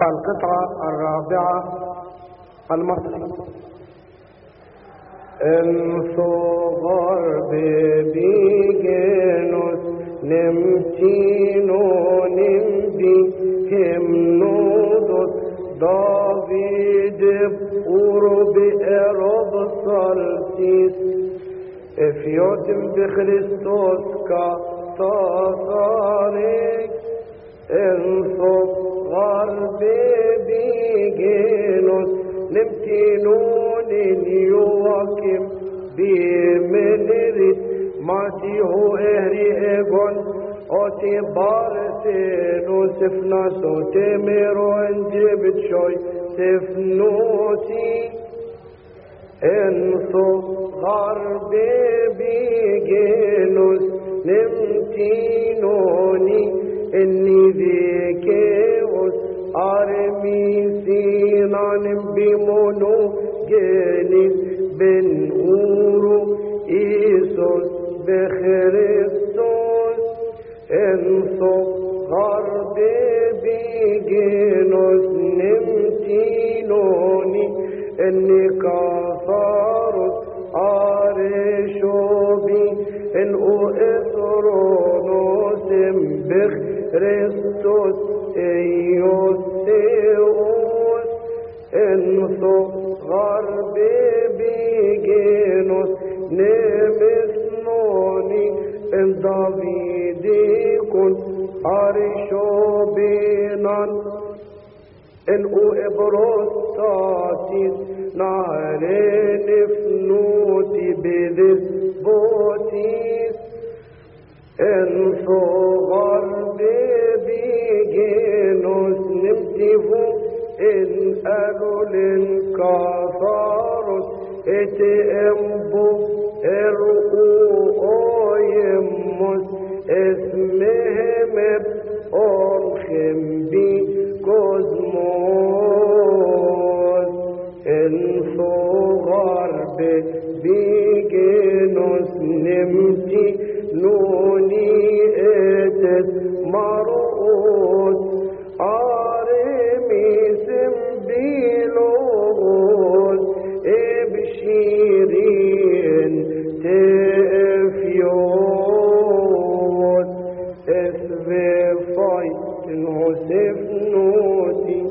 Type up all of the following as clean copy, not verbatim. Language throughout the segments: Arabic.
القطعة الرابعة المصري. انصغر ببيجنوس نمتينو نمبي همنودوس دافيد بقرب أرب صلتيس افيوتم بخريستوس كتصاريك انصغر ببيجنوس نمتينون يواكم بمنرد ماتيهو اهري ايغون اوتي بارسينو سفناسو تيميرو انجبت شوي سفنوتي انصغر ببيجنوس نمتينوني اني ذيكيوس ارميسينان بمونو جنيس بن اورو ايسوس بخريستوس انصغر ببيجنوس نمتينوني اني كاثاروس ارشوبي ان او اثرونوس بخريستوس ايوسيوس انصغر ببيجنوس نمسنوني ان دافيديكون ارشوبينان ان او ابروستاتيس نهرين فنوتي بذس بوتيس انصغر ببيجنوس نمتفو ان قالوا للكفارس اتئمبو ارقو يموس اسمهم بأرخم بي كوزموس انصغر ببيجنوس نمتي نوني اتس مرؤوس ارميسم بيلوغوس ابشيرين تفيوس اسففاي نوسف نوتي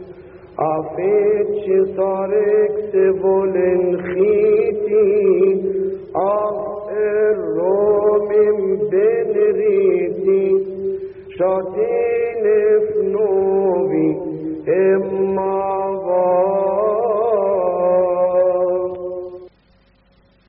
افيتش صارك سفولن خيتي الرومم بنريتي شاتين فنوبي اما